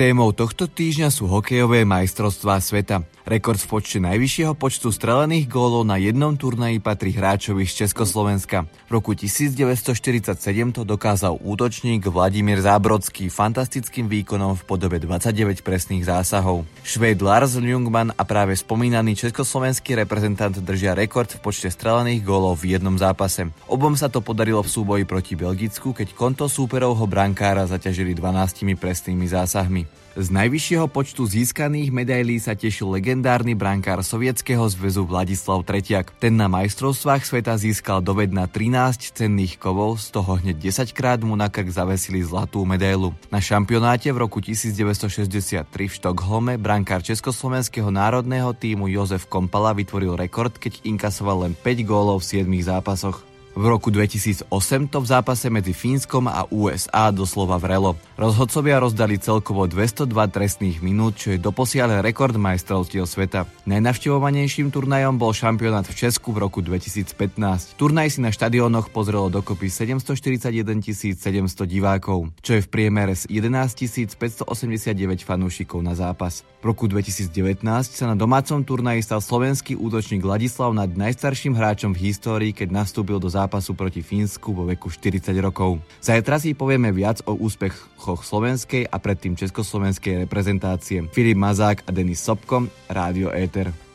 Témou tohto týždňa sú hokejové majstrovstvá sveta. Rekord v počte najvyššieho počtu strelených gólov na jednom turnaji patrí hráčovi z Československa. V roku 1947 to dokázal útočník Vladimír Zábrodský fantastickým výkonom v podobe 29 presných zásahov. Švéd Lars Ljungman a práve spomínaný československý reprezentant držia rekord v počte strelených gólov v jednom zápase. Obom sa to podarilo v súboji proti Belgicku, keď konto súperovho brankára zaťažili 12 presnými zásahmi. Z najvyššieho počtu získaných medailí sa tešil legendárny brankár Sovietskeho zväzu Vladislav Tretiak. Ten na majstrovstvách sveta získal dovedna 13 cenných kovov, z toho hneď 10 krát mu na krk zavesili zlatú medailu. Na šampionáte v roku 1963 v Štokholme brankár československého národného tímu Jozef Kompala vytvoril rekord, keď inkasoval len 5 gólov v 7 zápasoch. V roku 2008 to v zápase medzi Fínskom a USA doslova vrelo. Rozhodcovia rozdali celkovo 202 trestných minút, čo je doposiaľ rekord majstrovstiev sveta. Najnavštevovanejším turnajom bol šampionát v Česku v roku 2015. Turnaj si na štadiónoch pozrelo dokopy 741 700 divákov, čo je v priemere z 11 589 fanúšikov na zápas. V roku 2019 sa na domácom turnaji stal slovenský útočník Ladislav Naď najstarším hráčom v histórii, keď nastúpil do zápasu proti Fínsku vo veku 40 rokov. Zajtra si povieme viac o úspechoch slovenskej a predtým československej reprezentácie. Filip Mazák a Denis Sobko, Rádio Éter.